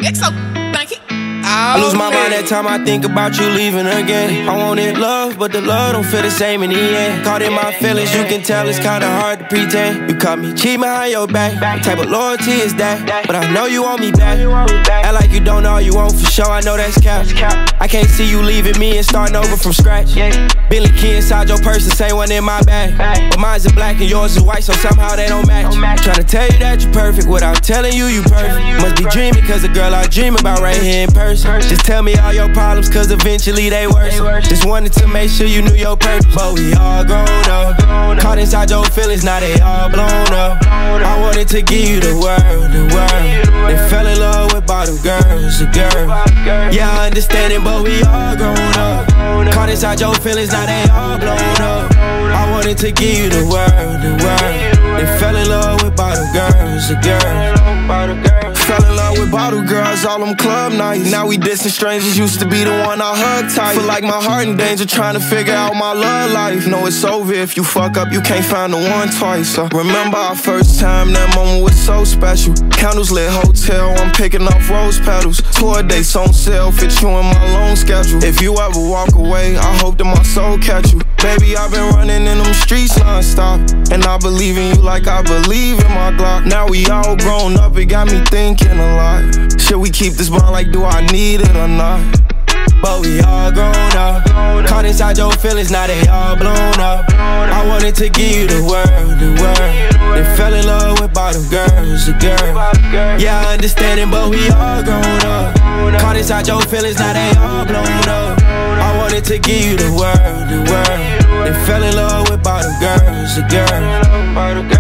dick so thank you. I lose my mind that time I think about you leaving again. I wanted love, but the love don't feel the same in the end. Caught in my feelings, you can tell it's kinda hard to pretend. You caught me cheating behind your back. What type of loyalty is that? But I know you want me back. Act like you don't know all you want for sure, I know that's cap. I can't see you leaving me and starting over from scratch. Billy key inside your purse, the same one in my bag. But mine's in black and yours is white, so somehow they don't match. Tryna tell you that you're perfect without telling you you perfect. Must be dreaming, cause the girl I dream about right here in person. Just tell me all your problems, cause eventually they worse. Just wanted to make sure you knew your purpose. But we all grown up. Caught inside your feelings, now they all blown up. I wanted to give you the world, the world. Then fell in love with bottom girls, a girl. Yeah, I understand it, but we all grown up. Caught inside your feelings, now they all blown up. I wanted to give you the world, the world. Then fell in love with bottom girls, a girl. Fell in love with bottle girls, all them club nights. Now we distant strangers, used to be the one I hug tight. Feel like my heart in danger, trying to figure out my love life. Know it's over if you fuck up, you can't find the one twice. Remember our first time, that moment was so special. Candles lit hotel, I'm picking up rose petals. Tour dates on sale, fit you in my loan schedule. If you ever walk away, I hope that my soul catch you. Baby, I've been running in them streets non-stop, and I believe in you like I believe in my Glock. Now we all grown up, it got me thinking a lot. Should we keep this bond, like do I need it or not? But we all grown up. Caught inside your feelings, now they all blown up. I wanted to give you the world, the world. Then fell in love with bottom girls, a girl. Yeah, I understand it, but we all grown up. Caught inside your feelings, now they all blown up. I wanted to give you the world, the world. Then fell in love with bottom girls, a girl.